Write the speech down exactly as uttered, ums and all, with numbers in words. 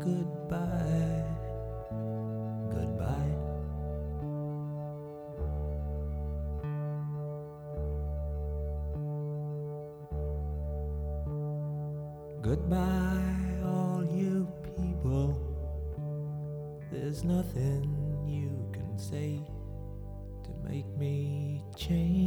goodbye, goodbye. Goodbye, all you people. There's nothing you can say to make me change.